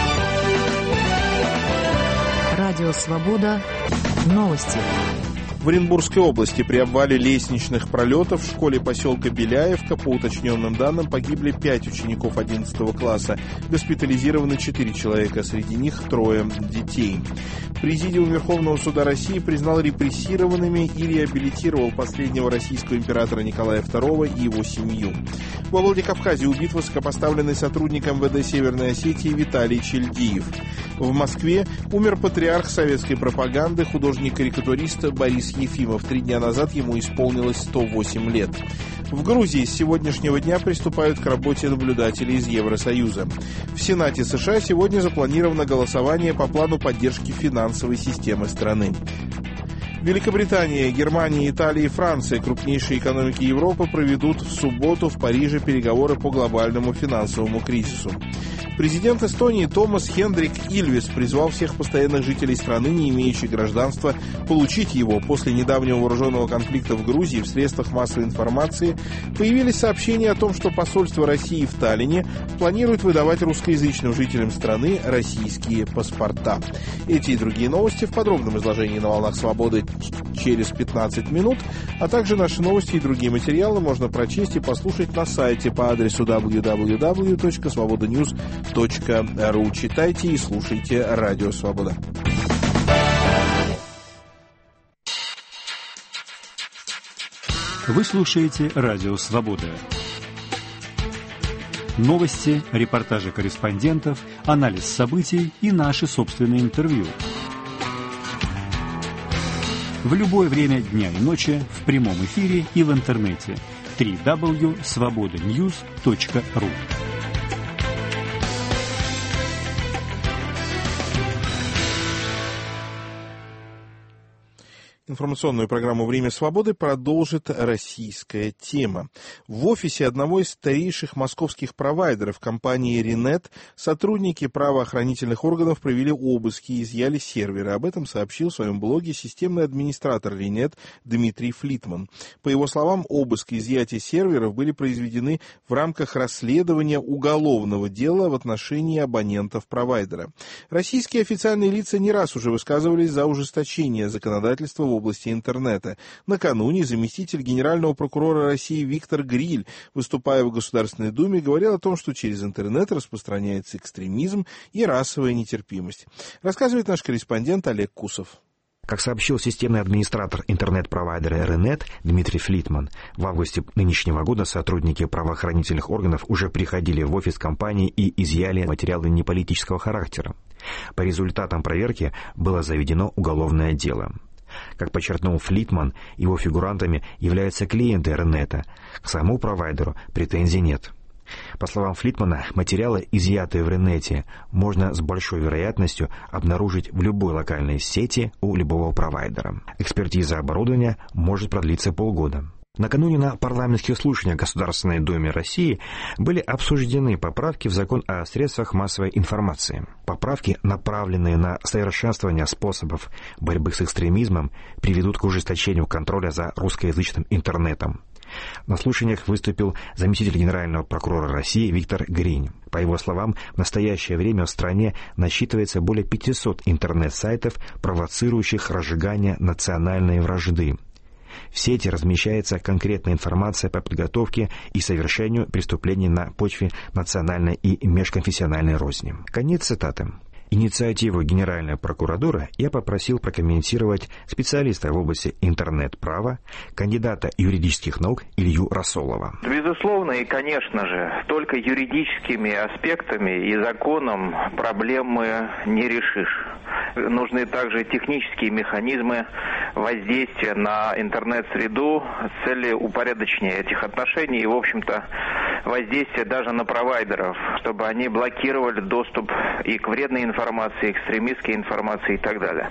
Радио «Свобода». Новости. В Оренбургской области при обвале лестничных пролетов в школе поселка Беляевка, по уточненным данным, погибли пять учеников одиннадцатого класса. Госпитализированы четыре человека, среди них трое детей. Президиум Верховного суда России признал репрессированными и реабилитировал последнего российского императора Николая второго и его семью. Во Владикавказе убит высокопоставленный сотрудник эм вэ дэ Северной Осетии Виталий Чельдиев. В Москве умер патриарх советской пропаганды, художник-карикатурист Борис Ефимов. Три дня назад ему исполнилось сто восемь лет. В Грузии с сегодняшнего дня приступают к работе наблюдатели из Евросоюза. В Сенате США сегодня запланировано голосование по плану поддержки финансовой системы страны. Великобритания, Германия, Италия и Франция, крупнейшие экономики Европы, проведут в субботу в Париже переговоры по глобальному финансовому кризису. Президент Эстонии Томас Хендрик Ильвис призвал всех постоянных жителей страны, не имеющих гражданства, получить его. После недавнего вооруженного конфликта в Грузии в средствах массовой информации появились сообщения о том, что посольство России в Таллине планирует выдавать русскоязычным жителям страны российские паспорта. Эти и другие новости в подробном изложении на «Волнах Свободы» через пятнадцать минут, а также наши новости и другие материалы можно прочесть и послушать на сайте по адресу дабл ю дабл ю дабл ю точка свобода ньюс точка ру. Читайте и слушайте Радио Свобода. Вы слушаете Радио Свобода. Новости, репортажи корреспондентов, анализ событий и наши собственные интервью. В любое время дня и ночи, в прямом эфире и в интернете. дабл ю дабл ю дабл ю точка свобода ньюс точка ру. Информационную программу «Время свободы» продолжит российская тема. В офисе одного из старейших московских провайдеров компании Ринет сотрудники правоохранительных органов провели обыски и изъяли серверы. Об этом сообщил в своем блоге системный администратор Ринет Дмитрий Флитман. По его словам, обыск и изъятие серверов были произведены в рамках расследования уголовного дела в отношении абонентов провайдера. Российские официальные лица не раз уже высказывались за ужесточение законодательства в области интернета. Накануне заместитель генерального прокурора России Виктор Гриль, выступая в Государственной Думе, говорил о том, что через интернет распространяется экстремизм и расовая нетерпимость. Рассказывает наш корреспондент Олег Кусов. Как сообщил системный администратор интернет-провайдера Ринет Дмитрий Флитман, в августе нынешнего года сотрудники правоохранительных органов уже приходили в офис компании и изъяли материалы неполитического характера. По результатам проверки было заведено уголовное дело. Как подчеркнул Флитман, его фигурантами являются клиенты Ринета. К самому провайдеру претензий нет. По словам Флитмана, материалы, изъятые в Ринете, можно с большой вероятностью обнаружить в любой локальной сети у любого провайдера. Экспертиза оборудования может продлиться полгода. Накануне на парламентских слушаниях Государственной Думы России были обсуждены поправки в закон о средствах массовой информации. Поправки, направленные на совершенствование способов борьбы с экстремизмом, приведут к ужесточению контроля за русскоязычным интернетом. На слушаниях выступил заместитель генерального прокурора России Виктор Гринь. По его словам, в настоящее время в стране насчитывается более пятисот интернет-сайтов, провоцирующих разжигание национальной вражды. В сети размещается конкретная информация по подготовке и совершению преступлений на почве национальной и межконфессиональной розни. Конец цитаты. Инициативу Генеральной прокуратуры я попросил прокомментировать специалиста в области интернет-права, кандидата юридических наук Илью Рассолова. Безусловно, и, конечно же, только юридическими аспектами и законом проблемы не решишь. Нужны также технические механизмы воздействия на интернет-среду с целью упорядочения этих отношений и, в общем-то, воздействия даже на провайдеров, чтобы они блокировали доступ и к вредной информации, экстремистской информации и так далее.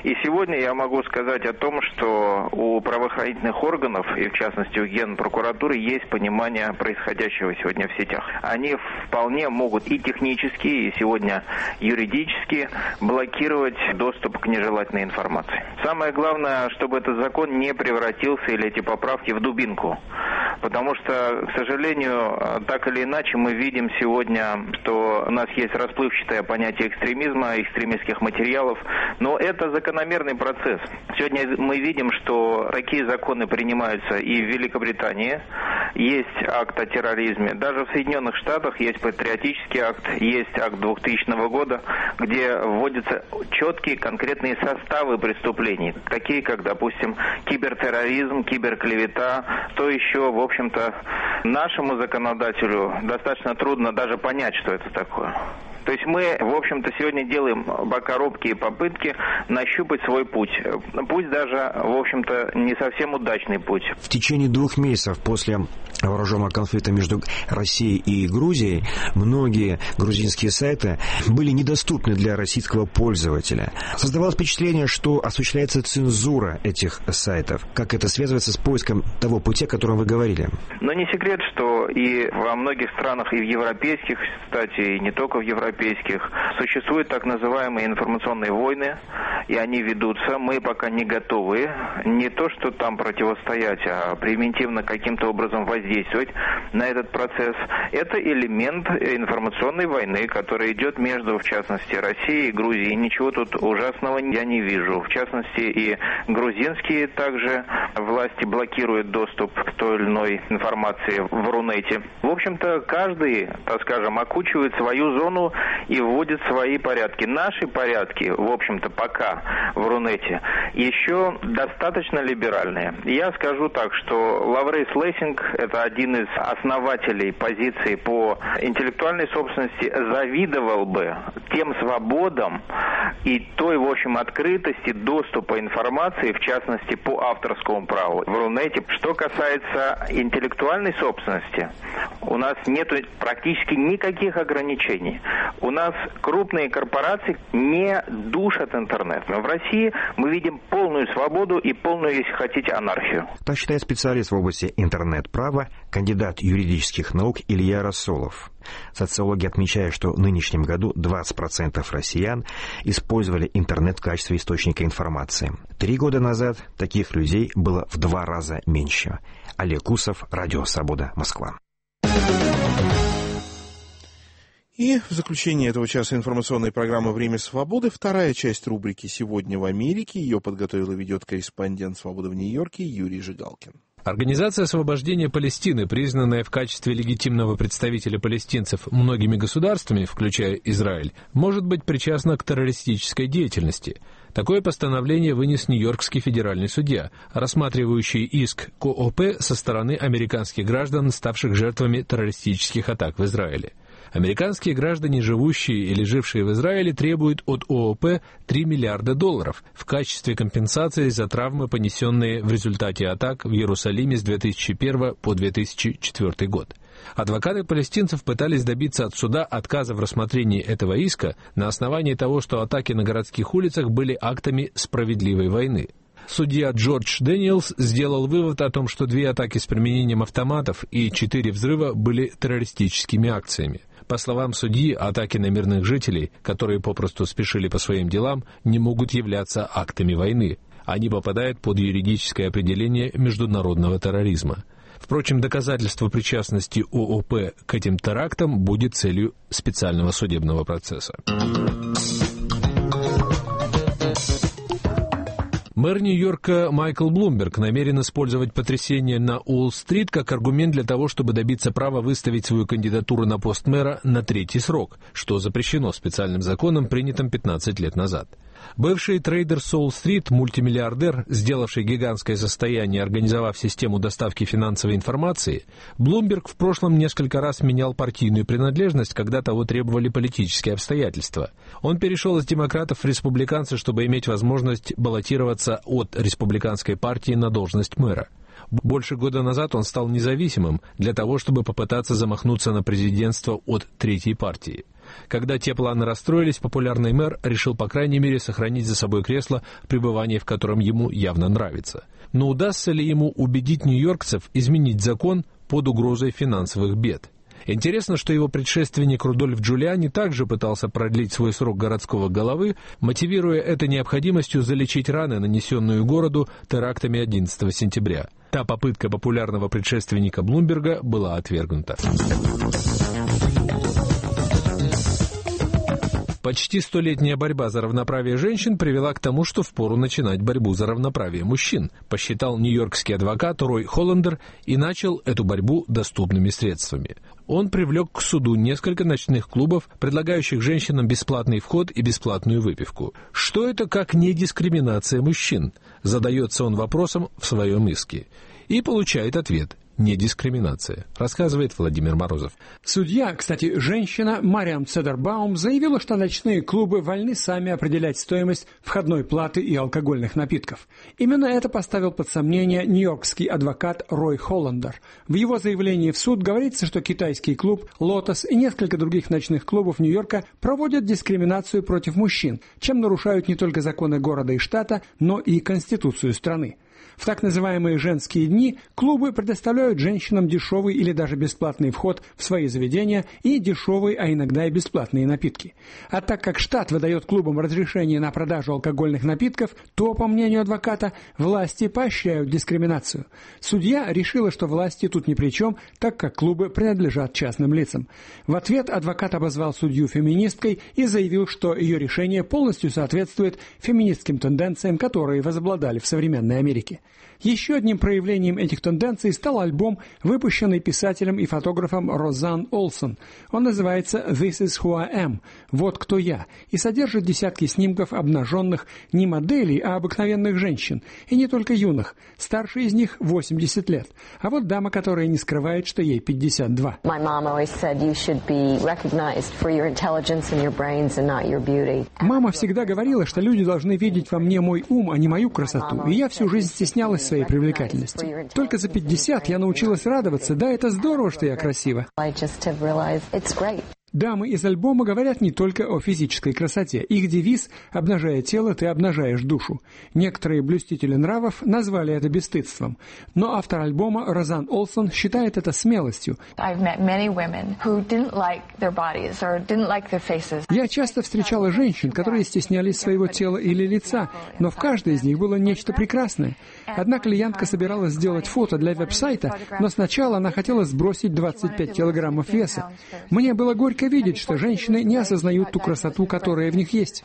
И сегодня я могу сказать о том, что у правоохранительных органов, и в частности у Генпрокуратуры, есть понимание происходящего сегодня в сетях. Они вполне могут и технически, и сегодня юридически блокировать доступ к нежелательной информации. Самое главное, чтобы этот закон не превратился или эти поправки в дубинку. Потому что, к сожалению, так или иначе мы видим сегодня, что у нас есть расплывчатое понятие экстремизма, экстремистских материалов, но это закономерный процесс. Сегодня мы видим, что такие законы принимаются и в Великобритании, есть акт о терроризме, даже в Соединенных Штатах есть патриотический акт, есть акт двухтысячного года, где вводятся четкие конкретные составы преступлений, такие как, допустим, кибертерроризм, киберклевета, то еще, в общем-то, нашему законодателю достаточно трудно даже понять, что это такое. То есть мы, в общем-то, сегодня делаем пока робкие попытки нащупать свой путь. Пусть даже, в общем-то, не совсем удачный путь. В течение двух месяцев после вооруженного конфликта между Россией и Грузией многие грузинские сайты были недоступны для российского пользователя. Создавалось впечатление, что осуществляется цензура этих сайтов. Как это связывается с поиском того пути, о котором вы говорили? Но не секрет, что и во многих странах, и в европейских, кстати, и не только в европейских, существуют так называемые информационные войны, и они ведутся. Мы пока не готовы не то, что там противостоять, а превентивно каким-то образом воздействовать на этот процесс. Это элемент информационной войны, которая идет между, в частности, Россией и Грузией. Ничего тут ужасного я не вижу. В частности, и грузинские также власти блокируют доступ к той или иной информации в Рунете. В общем-то, каждый, так скажем, окучивает свою зону и вводит свои порядки. Наши порядки, в общем-то, пока в Рунете еще достаточно либеральные. Я скажу так, что Лаврейс Лессинг, это один из основателей позиции по интеллектуальной собственности, завидовал бы тем свободам и той, в общем, открытости доступа информации, в частности, по авторскому праву в Рунете. Что касается интеллектуальной собственности, у нас нет практически никаких ограничений. У нас крупные корпорации не душат интернет. Но в России мы видим полную свободу и полную, если хотите, анархию. Так считает специалист в области интернет-права, кандидат юридических наук Илья Рассолов. Социологи отмечают, что в нынешнем году двадцать процентов россиян использовали интернет в качестве источника информации. Три года назад таких людей было в два раза меньше. Олег Кусов, Радио Свобода, Москва. И в заключение этого часа информационной программы «Время свободы» вторая часть рубрики «Сегодня в Америке». Ее подготовил и ведет корреспондент «Свободы» в Нью-Йорке Юрий Жигалкин. Организация освобождения Палестины, признанная в качестве легитимного представителя палестинцев многими государствами, включая Израиль, может быть причастна к террористической деятельности. Такое постановление вынес Нью-Йоркский федеральный судья, рассматривающий иск КООП со стороны американских граждан, ставших жертвами террористических атак в Израиле. Американские граждане, живущие или жившие в Израиле, требуют от ООП три миллиарда долларов в качестве компенсации за травмы, понесенные в результате атак в Иерусалиме с две тысячи первого по две тысячи четвёртый год. Адвокаты палестинцев пытались добиться от суда отказа в рассмотрении этого иска на основании того, что атаки на городских улицах были актами справедливой войны. Судья Джордж Дэниелс сделал вывод о том, что две атаки с применением автоматов и четыре взрыва были террористическими акциями. По словам судьи, атаки на мирных жителей, которые попросту спешили по своим делам, не могут являться актами войны. Они попадают под юридическое определение международного терроризма. Впрочем, доказательство причастности ООП к этим терактам будет целью специального судебного процесса. Мэр Нью-Йорка Майкл Блумберг намерен использовать потрясение на Уолл-стрит как аргумент для того, чтобы добиться права выставить свою кандидатуру на пост мэра на третий срок, что запрещено специальным законом, принятым пятнадцать лет назад. Бывший трейдер с Уолл-стрит, мультимиллиардер, сделавший гигантское состояние, организовав систему доставки финансовой информации, Блумберг в прошлом несколько раз менял партийную принадлежность, когда того требовали политические обстоятельства. Он перешел из демократов в республиканцы, чтобы иметь возможность баллотироваться от республиканской партии на должность мэра. Больше года назад он стал независимым для того, чтобы попытаться замахнуться на президентство от третьей партии. Когда те планы расстроились, популярный мэр решил, по крайней мере, сохранить за собой кресло, пребывание в котором ему явно нравится. Но удастся ли ему убедить нью-йоркцев изменить закон под угрозой финансовых бед? Интересно, что его предшественник Рудольф Джулиани также пытался продлить свой срок городского головы, мотивируя это необходимостью залечить раны, нанесенные городу терактами одиннадцатого сентября. Та попытка популярного предшественника Блумберга была отвергнута. Почти столетняя борьба за равноправие женщин привела к тому, что впору начинать борьбу за равноправие мужчин, посчитал нью-йоркский адвокат Рой Холландер и начал эту борьбу доступными средствами. Он привлек к суду несколько ночных клубов, предлагающих женщинам бесплатный вход и бесплатную выпивку. Что это как не дискриминация мужчин? Задается он вопросом в своем иске. И получает ответ – не дискриминация, рассказывает Владимир Морозов. Судья, кстати, женщина Мариам Цедербаум, заявила, что ночные клубы вольны сами определять стоимость входной платы и алкогольных напитков. Именно это поставил под сомнение нью-йоркский адвокат Рой Холландер. В его заявлении в суд говорится, что китайский клуб «Лотос» и несколько других ночных клубов Нью-Йорка проводят дискриминацию против мужчин, чем нарушают не только законы города и штата, но и Конституцию страны. В так называемые «женские дни» клубы предоставляют женщинам дешевый или даже бесплатный вход в свои заведения и дешевые, а иногда и бесплатные напитки. А так как штат выдает клубам разрешение на продажу алкогольных напитков, то, по мнению адвоката, власти поощряют дискриминацию. Судья решила, что власти тут ни при чем, так как клубы принадлежат частным лицам. В ответ адвокат обозвал судью феминисткой и заявил, что ее решение полностью соответствует феминистским тенденциям, которые возобладали в современной Америке. Еще одним проявлением этих тенденций стал альбом, выпущенный писателем и фотографом Розан Олсон. Он называется «This is who I am» – «Вот кто я» и содержит десятки снимков обнаженных не моделей, а обыкновенных женщин, и не только юных. Старше из них восемьдесят лет. А вот дама, которая не скрывает, что ей пятьдесят два. Мама всегда говорила, что люди должны видеть во мне мой ум, а не мою красоту, и я всю жизнь стеснялась своей привлекательности. Только за пятьдесят я научилась радоваться. Да, это здорово, что я красива. Дамы из альбома говорят не только о физической красоте. Их девиз «Обнажая тело, ты обнажаешь душу». Некоторые блюстители нравов назвали это бесстыдством. Но автор альбома Розан Олсон считает это смелостью. Я часто встречала женщин, которые стеснялись своего тела или лица, но в каждой из них было нечто прекрасное. Одна клиентка собиралась сделать фото для веб-сайта, но сначала она хотела сбросить двадцать пять килограммов веса. Мне было горько видеть, что женщины не осознают ту красоту, которая в них есть.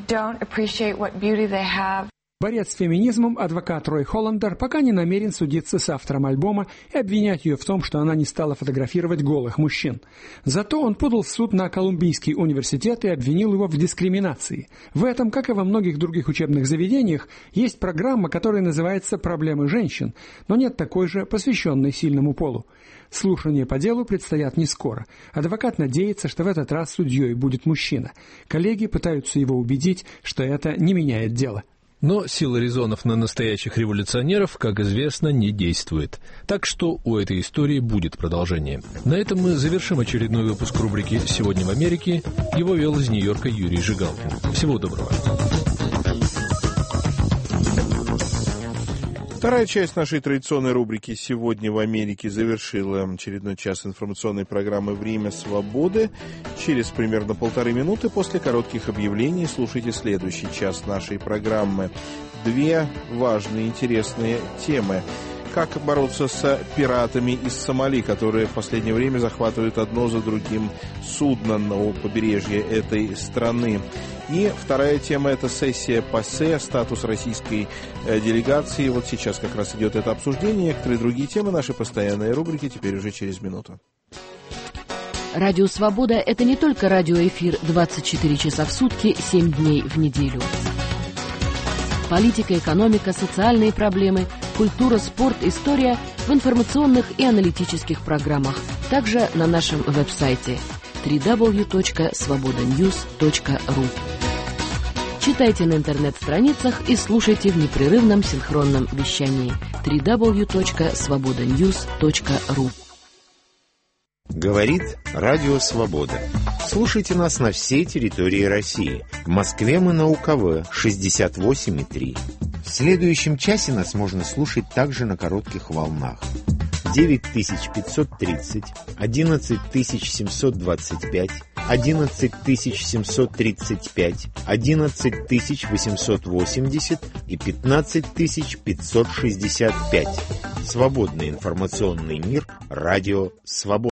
Борец с феминизмом, адвокат Рой Холландер, пока не намерен судиться с автором альбома и обвинять ее в том, что она не стала фотографировать голых мужчин. Зато он подал в суд на Колумбийский университет и обвинил его в дискриминации. В этом, как и во многих других учебных заведениях, есть программа, которая называется «Проблемы женщин», но нет такой же, посвященной сильному полу. Слушания по делу предстоят не скоро. Адвокат надеется, что в этот раз судьей будет мужчина. Коллеги пытаются его убедить, что это не меняет дело. Но сила резонов на настоящих революционеров, как известно, не действует. Так что у этой истории будет продолжение. На этом мы завершим очередной выпуск рубрики «Сегодня в Америке». Его вел из Нью-Йорка Юрий Жигалкин. Всего доброго. Вторая часть нашей традиционной рубрики «Сегодня в Америке» завершила очередной час информационной программы «Время свободы». Через примерно полторы минуты после коротких объявлений слушайте следующий час нашей программы. Две важные интересные темы. Как бороться с пиратами из Сомали, которые в последнее время захватывают одно за другим судно на побережье этой страны. И вторая тема – это сессия ПАСЕ, статус российской э, делегации. Вот сейчас как раз идет это обсуждение. Некоторые другие темы нашей постоянной рубрики теперь уже через минуту. Радио «Свобода» — это не только радиоэфир двадцать четыре часа в сутки, семь дней в неделю. Политика, экономика, социальные проблемы, культура, спорт, история в информационных и аналитических программах. Также на нашем веб-сайте дабл ю дабл ю дабл ю точка свобода ньюс точка ру. Читайте на интернет-страницах и слушайте в непрерывном синхронном вещании дабл ю дабл ю дабл ю точка свобода ньюс точка ру. Говорит Радио Свобода. Слушайте нас на всей территории России. В Москве мы на У Ка В шестьдесят восемь и три. В следующем часе нас можно слушать также на коротких волнах. девять тысяч пятьсот тридцать, одиннадцать тысяч семьсот двадцать пять, одиннадцать тысяч семьсот тридцать пять, одиннадцать тысяч восемьсот восемьдесят и пятнадцать тысяч пятьсот шестьдесят пять. Свободный информационный мир. Радио Свобода.